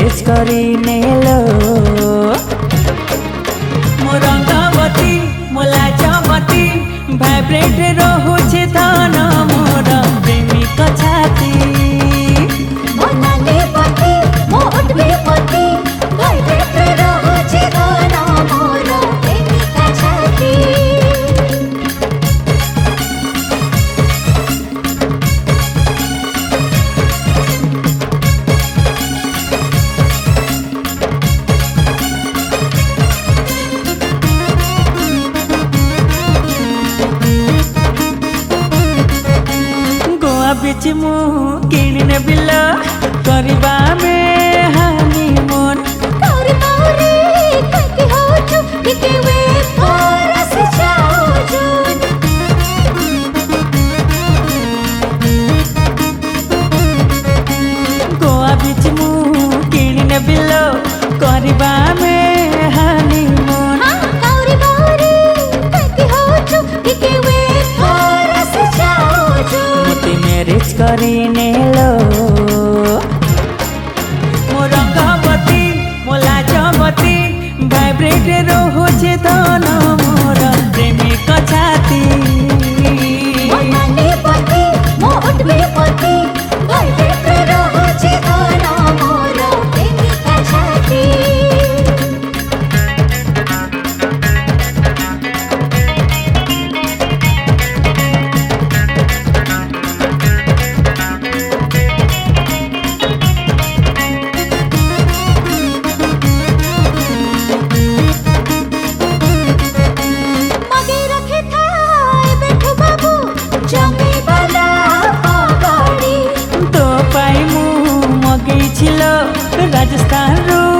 marriage କରି ନେଲ ମୋ ରଙ୍ଗବତୀ ମୋ ଲାଜବତୀ ଭାଇବ୍ରେଟ୍ ରହୁଛି ଧନ ମୋର ପ୍ରେମିକ ଛାତି ମୋ ନାଲି ପତି ମୋ ଉଠବି ପତି ଭାଇବ୍ରେଟ୍ ରହୁଛି ଧନ ମୋର ପ୍ରେମିକ ଛାତି बीच मुँह किन बिल करवा में हनीमून गोवा बीच मुँह किन बिल करवा में हनीमून ମ୍ୟାରେଜ୍ କରି ନେଲ ମୋ ରଙ୍ଗବତୀ ମୋ ଲାଜବତୀ ଭାଇବ୍ରେଟ୍ ରହୁଛି ଧନ ମୋର ପ୍ରେମିକ ଛାତି ମୋ ନାଲି ପତି ମୋ ଉଠବି ପତି ଭାଇବ୍ରେଟ୍ ରହୁଛି ଧନ ମୋର ପ୍ରେମିକ ଛାତି तो पाई मु मगई राजस्थान रू